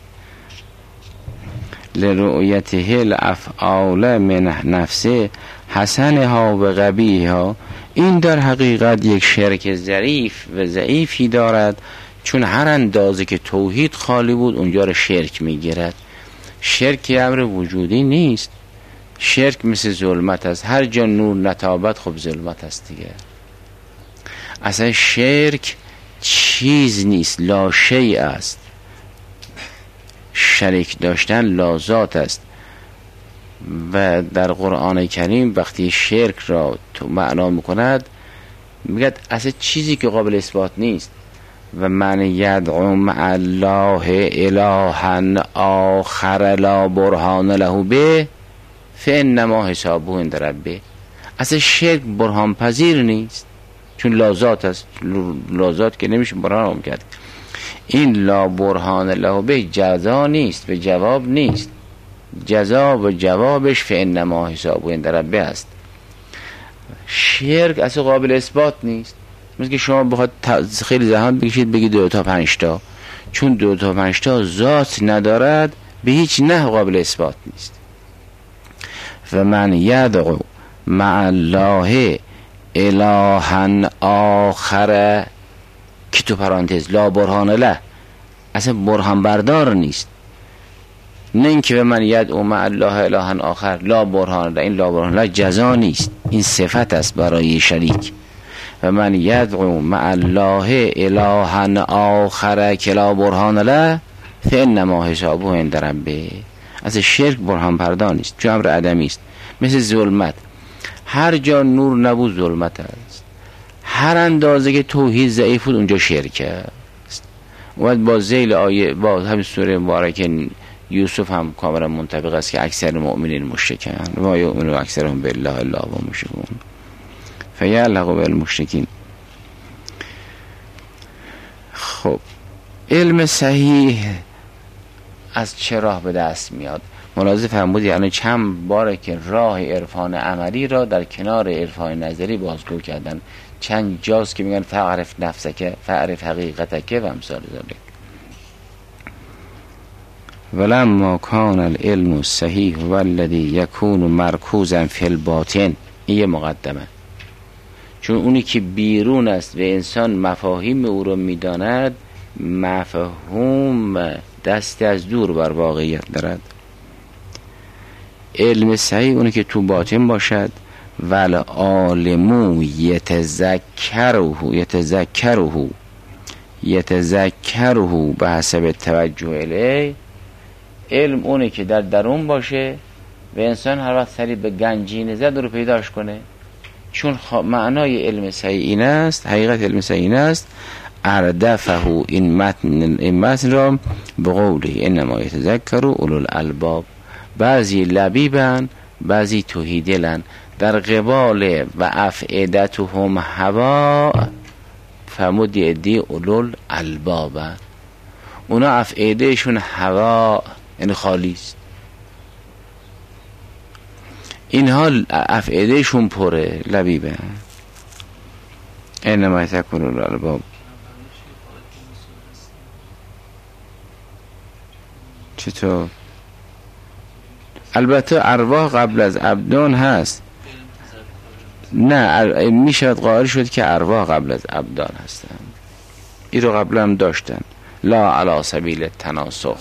Speaker 1: لرؤیته الافعال من نفسه حسنها و قبیحها. این در حقیقت یک شرک ظریف و ضعیفی دارد چون هر اندازه که توحید خالی بود اونجا رو شرک میگیرد. شرک امر وجودی نیست. شرک مثل ظلمت است، هر جا نور نتابت خب ظلمت است دیگه. اصلا شرک چیز نیست، لا شیء است. شریک داشتن لازات است. و در قرآن کریم وقتی شرک را تو معنا میکند میگه اصلا چیزی که قابل اثبات نیست. و من یدعو مع الله الها آخر لا برهان له به فانما حسابه عند ربه. اصلا شرک برهان پذیر نیست چون لازات است. لازات که نمیشه برهان کرد. این لا برهان له به جزا نیست، به جواب نیست. جزا و جوابش فانما حسابه عند ربه است. شرک اصلا قابل اثبات نیست. مثل که شما بخواد خیلی زحمت بکشید بگید دو تا پنج تا، چون دو تا پنج تا ذات ندارد به هیچ نحو قابل اثبات نیست. و من یدعو مع الله الها آخر که تو پرانتز لا برهان له، اصلا برهان بردار نیست. نه اینکه به من یدعو مع الله الها آخر لا برهان له، این لا برهان له جزا نیست، این صفت است برای شریک. و من یدعو مع الله الها آخر که لا برهان له فانما حسابه عند ربه. از شرک برهان پردار نیست، چون امر عدمی است. مثل ظلمت، هر جا نور نبود ظلمت است. هر اندازه که توحید ضعیف بود اونجا شرک است. اومد با ذیل آیه با همین سوره مبارکه یوسف هم کاملا منطبق است که اکثر مؤمنین مشرکند و یؤمنون اکثرهم بالله الا هم مشرکون فیعلقوا بالمشرکین. خب علم صحیح از چه راه به دست میاد؟ ملاحظه فرمودید یعنی چند باره که راه عرفان عملی را در کنار عرفان نظری بازگو کردن. چند جاست که میگن فعرف نفسک فعرف حقیقتک و امثال ذالک. ولما کان العلم الصحیح والذی یکون مرکوزا فی الباطن، این یه مقدمه. چون اونی که بیرون است و انسان مفاهیم او را میداند، مفهوم دست از دور بر واقعیت دارد. علم صحیح اونی که تو باطن باشد. ول عالمو یتذکره یتذکره یتذکره به حسب توجه الیه. علم اونی که در درون باشه و انسان هر وقت سری به گنجینه زد رو پیداش کنه. چون معنای علم صحیح این است، حقیقت علم صحیح این است، اردفه این متن این متن را به قوله انما یتذکر اولو الالباب. بعضی لبیبن بعضی توحیدلن. در قبال و افعدتهم هوا فرمود ادی اولو الالباب، اونا افعدهشون هوا یعنی خالی است، اینها افعدهشون پره لبیبه. انما یتذکر اولو الالباب. چطور؟ البته ارواح قبل از ابدان هست. نه می شود قائل شد که ارواح قبل از ابدان هستن. این رو قبلا هم داشتن. لا علی سبیل تناسخ.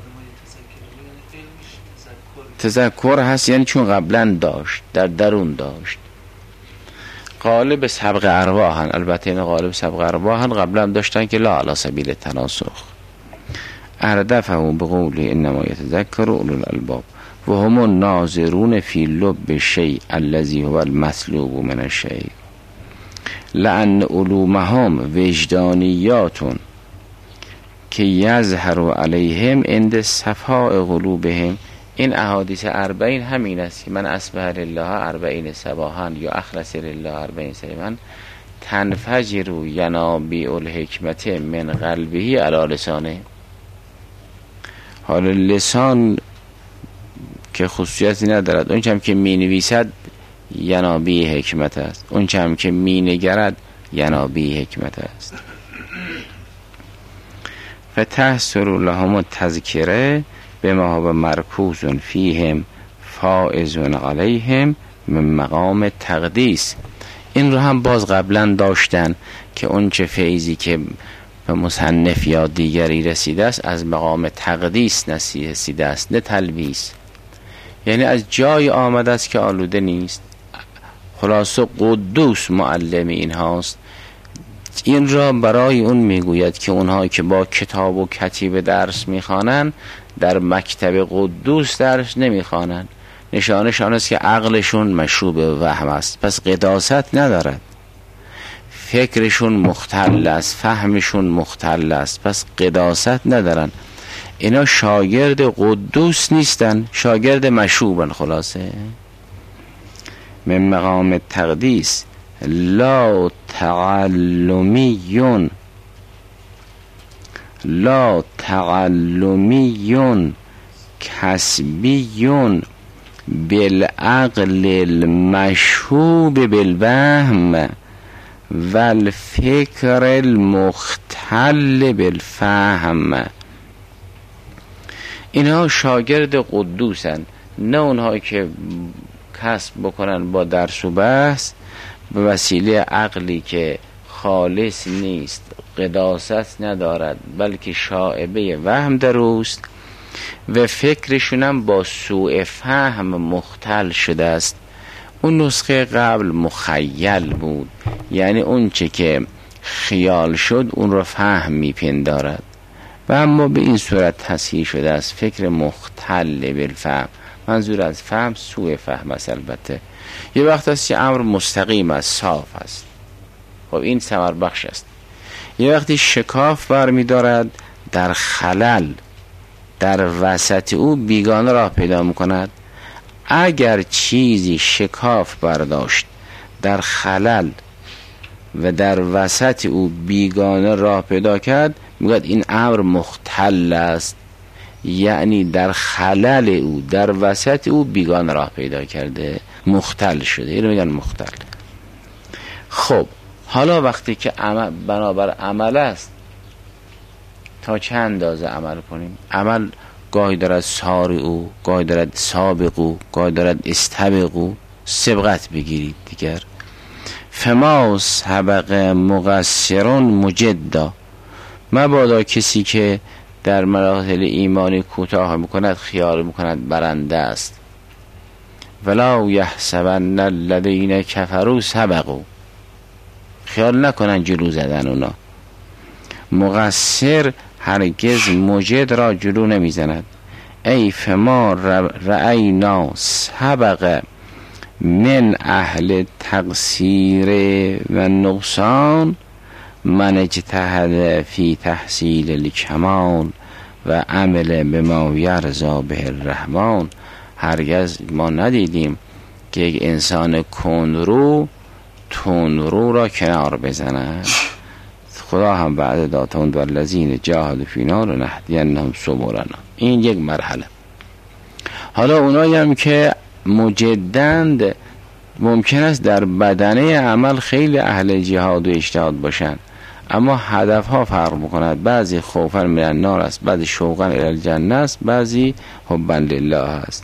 Speaker 1: تذکر هست یعنی چون قبلا داشت، در درون داشت. غالب سبق ارواحن. البته این غالب سبق ارواحن قبلا هم داشتن که لا علی سبیل تناسخ. اردفه به قوله انما یتذکر اولو الالباب و هم الناظرون فی لب شیء الذی هو المطلوب من الشیء لأن علومهم وجدانیاتون که یظهر علیهم عند صفاء قلوبهم. این احادیث اربعین همین است که من اصبح لله اربعین صباحا یا اخلص لله اربعین صباحا تنفجر ینابیع الحکمت من قلبه علی لسانه. حالا لسان که خصوصیتی ندارد، اون چم که می نویسد ینابیع حکمت است، اون چم که می نگرد ینابیع حکمت است. فتحصر لهم التذکره بما هو مرکوز فیهم فائز علیهم من مقام تقدیس. این رو هم باز قبلا داشتن که اون چه فیضی که و مصنف یا دیگری رسیده است از مقام تقدیس رسیده است، نه تلبیس. یعنی از جای آمده است که آلوده نیست. خلاصه قدوس معلم این هاست. این را برای اون میگوید که اونها که با کتاب و کتیب درس میخوانند در مکتب قدوس درس نمیخوانند. نشانشان است که عقلشون مشروب وهم است، پس قداست ندارد. فکرشون مختل است، فهمشون مختل است، پس قداست ندارن. اینا شاگرد قدوس نیستن، شاگرد مشوبن. خلاصه من مقام تقدیس لا تعلمیون لا تعلمیون کسبیون بالعقل المشوب بالوهم والفکر المختل بالفهم. اینها شاگرد قدوسن، نه اونها که کسب بکنن با درس و بحث به وسیله عقلی که خالص نیست، قداست ندارد، بلکه شائبه وهم دروست و فکرشون هم با سوء فهم مختل شده است. اون نسخه قبل مخیل بود، یعنی اون چه که خیال شد اون رو فهم میپندارد، و اما به این صورت تصحیح شده است فکر مختل بالفهم. منظور از فهم سوء فهم است. البته یه وقت است که امر مستقیم است، صاف است، خب این ثمر بخش است. یه وقتی شکاف برمی دارد، در خلل در وسط او بیگانه راه پیدا میکند. اگر چیزی شکاف برداشت در خلل و در وسط او بیگانه راه پیدا کرد، میگوید این امر مختل است، یعنی در خلل او در وسط او بیگانه راه پیدا کرده، مختل شده، اینو میگن مختل. خب حالا وقتی که عمل بنابر عمل است، تا چند اندازه عمل کنیم؟ عمل گاهی دارد سارعو، گاهی دارد سابقو، گاهی دارد استبقو. سبقت بگیرید دیگر. فما سبق مقصرون مجدا، مبادا کسی که در مراحل ایمانی کوتاه میکند خیال میکند برنده است. ولا یحسبن الذین کفروا سبقوا، خیال نکنن جلو زدن اونا. مقصر هرگز مجد را جلو نمیزند. ای فما رأینا سبق من اهل تقصیر و نقصان من اجتهد فی تحصیل الکمال و عمل بما یرضا به الرحمن. هرگز ما ندیدیم که یک انسان کندرو تندرو را کنار بزند. خدا هم بعد داتون در لذین جاهد فینا رو نهدینهم سبلنا. این یک مرحله. حالا اونایی هم که مجدند ممکن است در بدنه عمل خیلی اهل جهاد و اجتهاد باشند، اما هدف ها فرق میکند. بعضی خوفا من النار است، بعضی شوقا الی الجنه است، بعضی حبا لله است.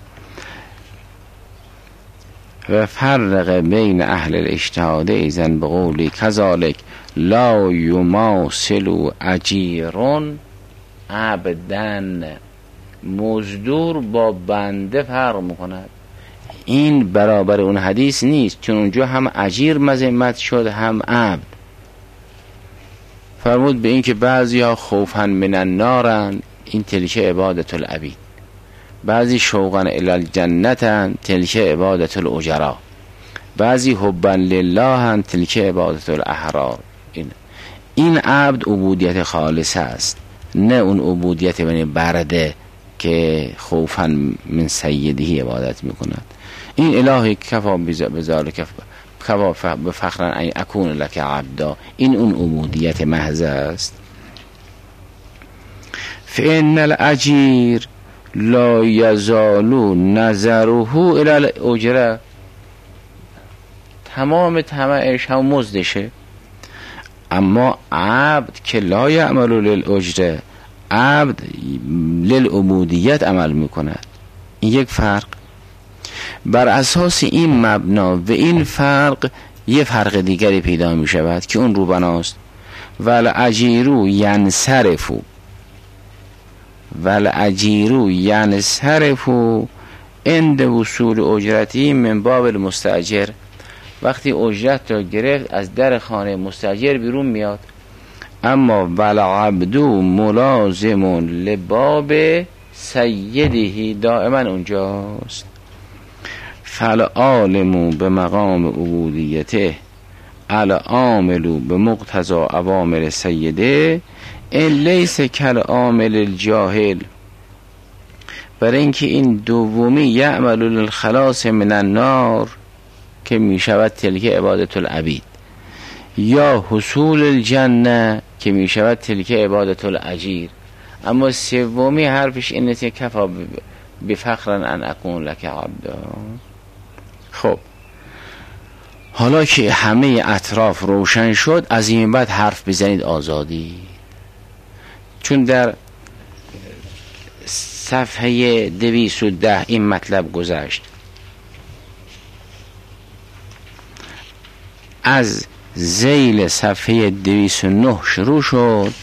Speaker 1: و فرق بین اهل الاجتهاد ایزن به قولی کذالک لا یماثل اجیرون عبدن. مزدور با بنده فرق میکند. این برابر اون حدیث نیست، چون اونجا هم اجیر مذمت شد هم عبد. فرمود به این که بعضی ها خوفا من النارن، این تلکه عبادت العبید. بعضی شوقا الی الجنتن، تلکه عبادت الاجرا. بعضی حبا لله، تلکه عبادت الاحرار. این این عبد عبودیت خالص است، نه اون عبودیت یعنی برده که خوفا من سیدهی عبادت میکند. این الهی کفا بذالک کفا بفخرا ان اکون لک عبدا، این اون عبودیت محض است. فان الاجیر لا یزالو نظره الی الاجره، تمام طمعش هم مزدشه. اما عبد که لا یعمل للاجره، عبد للعبودیت عمل میکند. این یک فرق. بر اساس این مبنا و این فرق یه فرق دیگری پیدا می شود که اون روبناست. والعجیرو ینصرفو والعجیرو ینصرفو عند وصول اجرتی من باب المستاجر. وقتی اجرت را گرفت از در خانه مستاجر بیرون میاد. اما والعبدو ملازم لباب سیدهی دائما اونجاست. فالعالمو به مقام عبودیته العاملو به مقتضی اوامر سیده این لیس کالعامل الجاهل. برای اینکه این دومی یعمل للخلاص من النار که می شود تلک عبادت العبید، یا حصول الجنه که می شود تلک عبادت الاجیر. اما سومی حرفش اینه که کفا بفخرن ان اکون لک عبدا. خب حالا که همه اطراف روشن شد، از این بعد حرف بزنید آزادی. چون در صفحه دویست و ده این مطلب گذشت. از ذیل صفحه دویست و نه شروع شد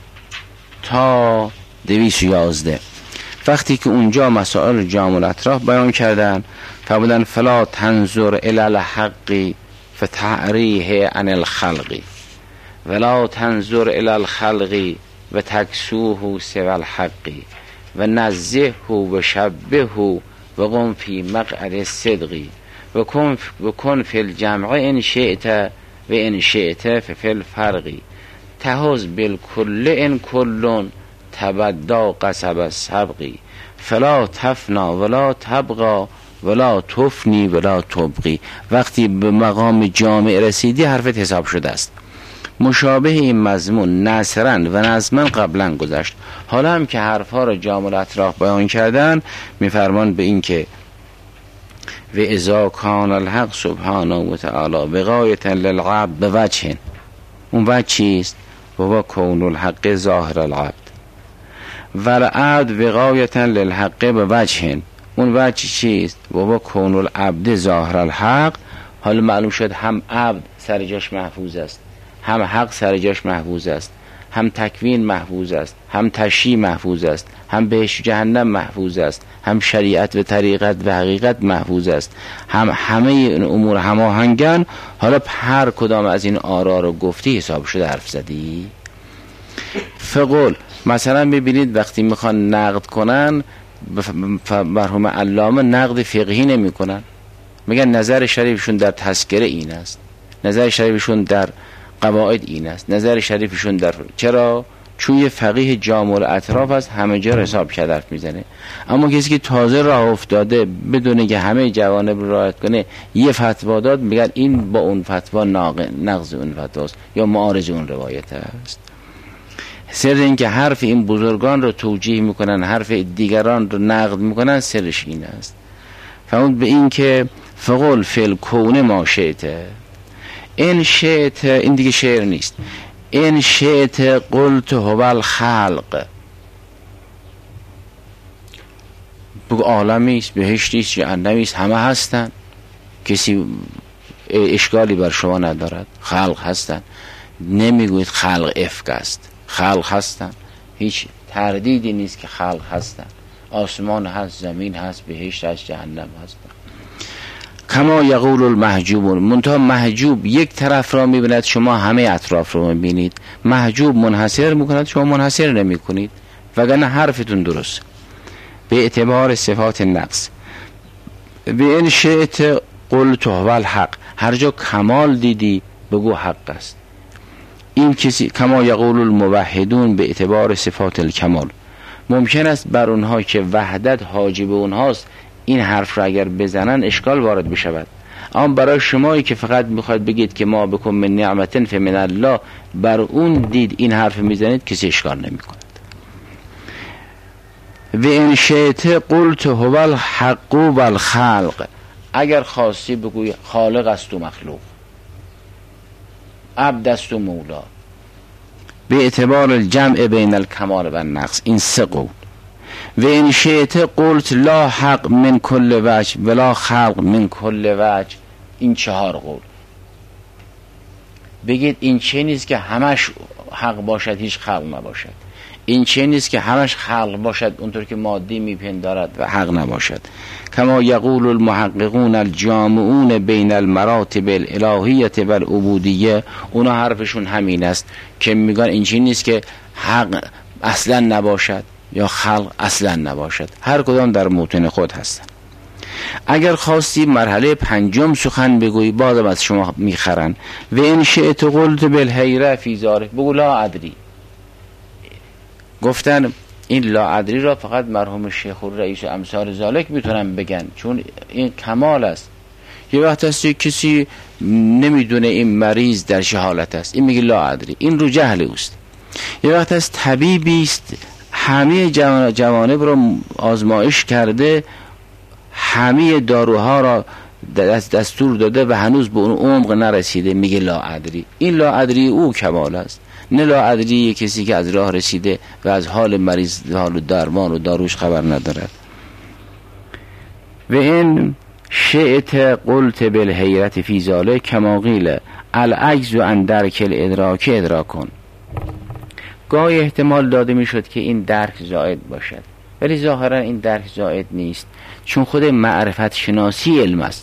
Speaker 1: تا دویست و یازده. وقتی که اونجا مسائل جامع الاطراف بیان کردن، فرمودن فلا تنظر الی الحق فتعریه عن الخلق ولا تنظر الی الخلق و تکسوه سوى الحق و نزهه و شبهه و قم فی مقعد الصدق و کن و کن فی الجمع ان شئت و ان شئت فی الفرق تهز بالکل ان کل تبدا قصب السبق فلا تفنا ولا تبقى ولا تفنی ولا تبقی. وقتی به مقام جامع رسیدی حرفت حساب شده است. مشابه این مضمون نصرن و نظمن قبلا گذشت. حالا هم که حرفها را جامع الاطراف بیان کردن، میفرمان به این که و اذا کان الحق سبحانه و تعالی بغایت للعبد بوجه. اون وجه چیست؟ و کون الحق ظاهر العبد والعبد بغایت للحق بوجه. اون وجه چیست؟ و کون العبد ظاهر الحق. حالا معلوم شد هم عبد سر جاش محفوظ است، هم حق سر جاش محفوظ است، هم تکوین محفوظ است، هم تشریع محفوظ است، هم بهشت جهنم محفوظ است، هم شریعت و طریقت و حقیقت محفوظ است، هم همه این امور هماهنگن. حالا هر کدام از این آرا رو گفتی حساب شده حرف زدی. فقول مثلا ببینید وقتی میخوان نقد کنن، مرحوم علامه نقد فقهی نمی کنن، میگن نظر شریفشون در تذکره این است، نظر شریفشون در قواعد این است، نظر شریفشون در چرا؟ چون یه فقیه جامع الاطراف است، همه جا حساب کرده حرف میزنه. اما کسی که تازه راه افتاده بدونه که همه جوانب رو رعایت کنه یه فتوا داد، میگن این با اون فتوا نقض اون فتوا است یا معارض اون روایت است. سر این که حرف این بزرگان رو توجیه میکنن، حرف دیگران رو نقد میکنن، سرش این است. فهمون به این که فقل فی کون ما شئت، این شئت این دیگه شعر نیست، این شئت قلت هو الخلق. بگو عالمی است، بهشتی است، جهنمی است، همه هستن، کسی اشکالی بر شما ندارد، خلق هستن. نمیگوید خلق افک است، خلق هستن، هیچ تردیدی نیست که خلق هستن. آسمان هست، زمین هست، بهشت هست، جهنم هست. کما یقول المحجوب، منتها محجوب یک طرف را میبیند، شما همه اطراف را میبینید. محجوب منحصر میکند، شما منحصر نمی کنید، وگرنه حرفتون درست. به اعتبار صفات نقص به این شئت قلت هو الحق، هر جا کمال دیدی بگو حق است. این کسی کما یقول الموحدون به اعتبار صفات الکمال. ممکن است بر اونها که وحدت حاجب اونهاست این حرف را اگر بزنن اشکال وارد بشود، اما برای شمایی که فقط میخواد بگید که ما بکن من نعمتن فمن الله، بر اون دید این حرف میزنید، کسی اشکال نمی کند. و این شئت قلت هو الحق و الخلق، اگر خواستی بگوی خالق است و مخلوق، عبد است و مولا، به اعتبار الجمع بین الکمال و النقص. این سه قول. و این شئت قلت لا حق من کل وجه ولا خلق من کل وجه، این چهار قول. بگید این چه نیست که همش حق باشد هیچ خلق نباشد. این چه نیست که همش خلق باشد اونطور که مادی میپندارد و حق نباشد. کما یقول المحققون الجامعون بین المراتب الالهیه و العبودیه، اونا حرفشون همین است که میگن این چه نیست که حق اصلا نباشد یا خلق اصلا نباشد، هر کدام در موطن خود هستند. اگر خواستی مرحله پنجم سخن بگویی بازم از شما میخرن. و ان شئت قلت بالحیره فی ذلک، بگو لا ادری. گفتن این لا ادری را فقط مرحوم شیخ الرئیس و امثال ذالک میتونن بگن، چون این کمال است. یه وقت هست کسی نمیدونه این مریض در چه حالت است، این میگه لا ادری، این رو جهل اوست. یه وقت هست طبیبی است همه جوانب را آزمایش کرده، همه داروها را دستور داده و هنوز به اون عمق نرسیده، میگه لا ادری. این لا ادری او کمال است، نه لا ادری کسی که از راه رسیده و از حال مریض، حال درمان و داروش خبر ندارد. و این شئت قلت بالحیرت فی ذلک کما قیل العجز عن درک الادراک ادراکون. گاهی احتمال داده میشد که این درک زائد باشد، ولی ظاهرا این درک زائد نیست، چون خود معرفت شناسی علم است.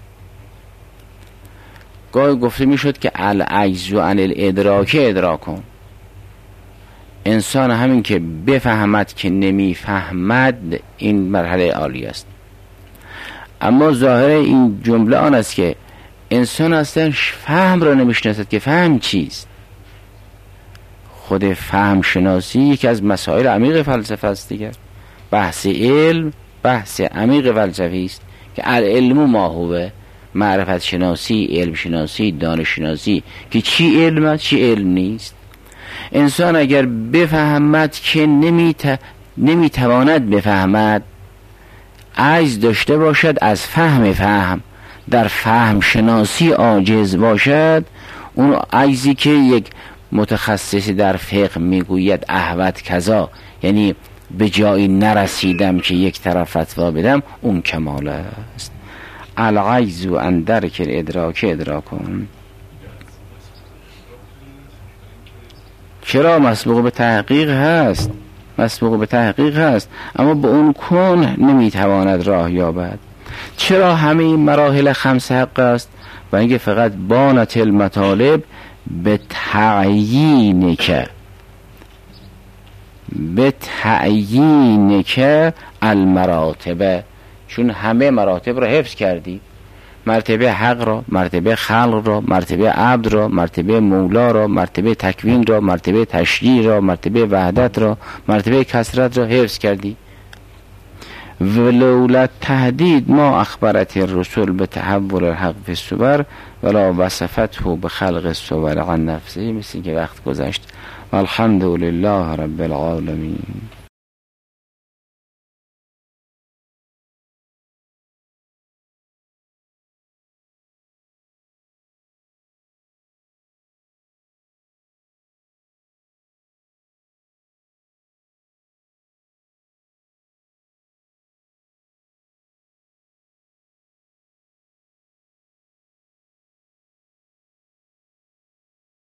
Speaker 1: گاهی گفته میشد که العجز عن الادراک ادراکون، انسان همین که بفهمد که نمیفهمد این مرحله عالی است. اما ظاهر این جمله آن است که انسان اصلا فهم را نمیشناسد که فهم چیست. خود فهم شناسی یکی از مسائل عمیق فلسفه است دیگر. بحث علم بحث عمیق فلسفی است که العلم ما هو، معرفت شناسی، علم شناسی، دانش شناسی که چی علم است چی علم نیست. انسان اگر بفهمد که نمیت... نمیتواند بفهمد، عجز داشته باشد از فهم فهم، در فهم شناسی عاجز باشد، اون عجزی که یک متخصص در فقه میگوید احوت کذا، یعنی به جایی نرسیدم که یک طرف فتوا بدم، اون کمال است. العجز عن درک الادراک ادراکون. چرا مسبوق به تحقیق هست، مسبوق به تحقیق هست، اما به اون کن نمیتواند راه یابد. چرا همه این مراحل خمس حق است؟ و اینکه فقط بانت المطالب به تعیین که به تعیین که المراتب، چون همه مراتب را حفظ کردی، مرتبه حق را، مرتبه خلق را، مرتبه عبد را، مرتبه مولا را، مرتبه تکوین را، مرتبه تشریع را، مرتبه وحدت را، مرتبه کثرت را حفظ کردی. ولولا تهدید ما اخبرت الرسول به تحول الحق فی الصور ولا وصفته به خلق الصور عن نفسه. مثل که وقت گذشت. والحمد لله رب العالمین.